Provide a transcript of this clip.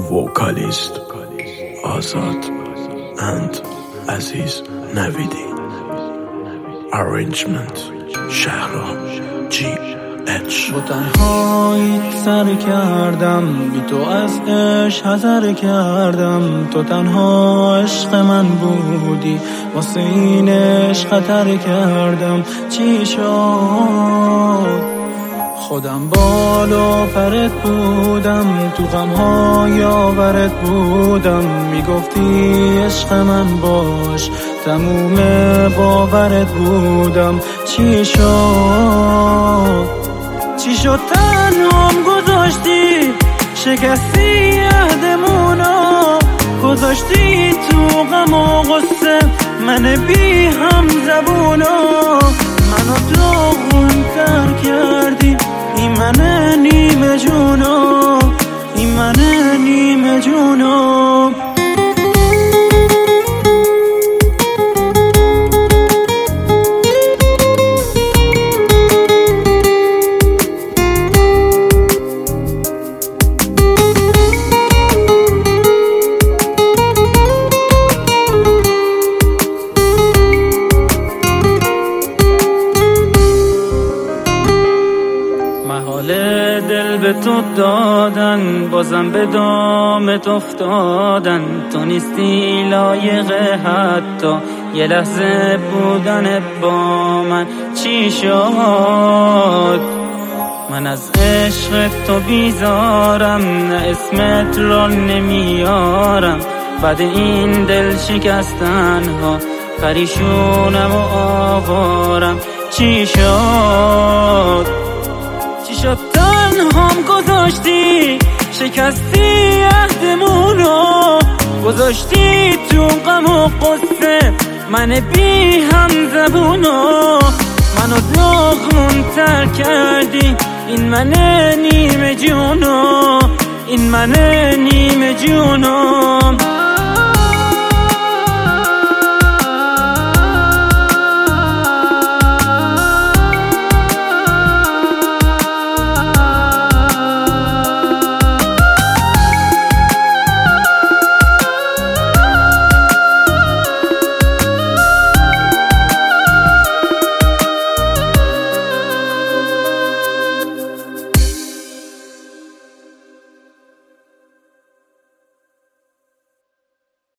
vocalist Azad and Aziz Navidi. Arrangement Shahram GH. با تنهاییت سر کردم، بی تو از عشق حذر کردم. تو تنها عشق من بودی، واسه این عشق خطر کردم. چی شد؟ خودم بالا پرت بودم، تو غم‌های آورت بودم. میگفتی عشق من باش، تموم باورت بودم. چی شد؟ چی شد تنهام گذاشتی؟ شکستی عهدمونو، گذاشتی تو غم و غصه من بی هم زبونو. منو داغون تر کردی، این من نیمه جونو، این من نیمه جونو. محال دل به تو دادن، بازم به دامت افتادن. تو نیستی لایق حتی یه لحظه بودن با من. چی شد؟ من از عشق تو بیزارم، نه اسمت را نمیارم. بعد این دل شکستن ها پریشونم و آوارم. چی شد؟ چی شد تنهام گذاشتی؟ شکستی عهدمونو، گذاشتی تو غم و غصه من بی هم زبونو. منو داغون تر کردی، این من نیمه جونو، این من نیمه جونو.